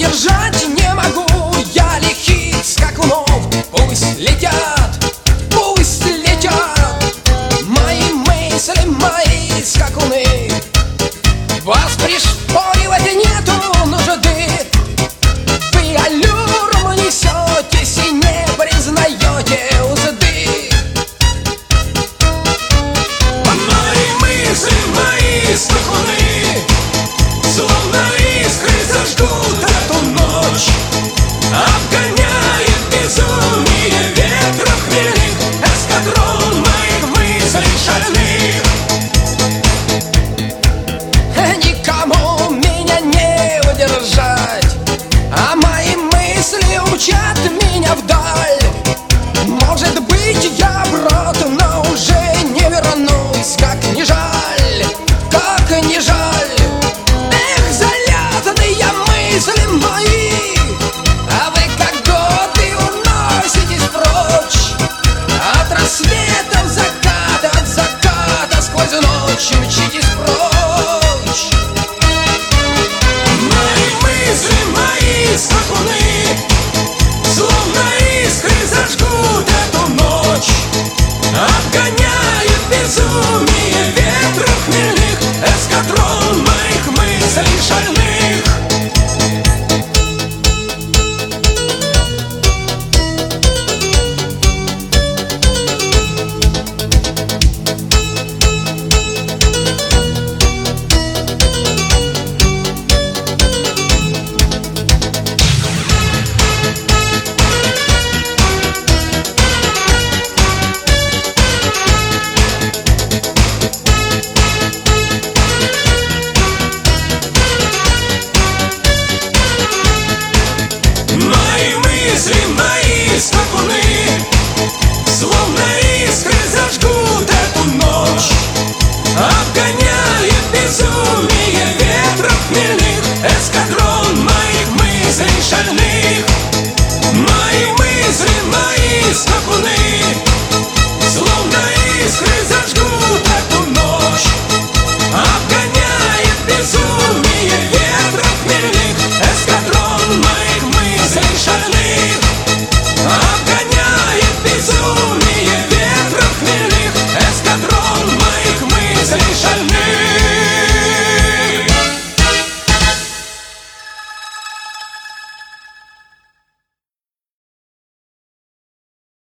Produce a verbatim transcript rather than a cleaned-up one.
удержать не могу я лихих скакунов. Пусть летят, пусть летят мои мысли, мои скакуны. Вас пришпоривать нету нужды, вы аллюром несетесь и не признаете узды. Мои мысли, мои скакуны, словно искры зажгут эту ночь, обгоняет безумие ветра хмельных эскадрон моих мыслей шальных. Никому меня не удержать, а мои мысли учат меня вдаль. Может быть, я брат, но уже не вернусь. Как не жаль, как не жаль. Эх, залетные мысли мои, а вы как годы уноситесь прочь. От рассвета в закат, от заката сквозь ночь мчитесь прочь. Мои мысли, мои скакуны, словно искры зажгут эту ночь, обгоняет безумие ветра хмельных эскадрон моих мыслей шальных. Мои мысли, мои скакуны, словно искры зажгут эту ночь, обгоняет безумие ветра хмельных эскадрон моих мыслей шальных. Мои мысли, мои скакуны, словно искры зажгут эту ночь, обгоняет безумие ветра хмельных эскадрон моих мыслей шальных, обгоняет безумие ветра хмельных эскадрон моих мыслей шальных.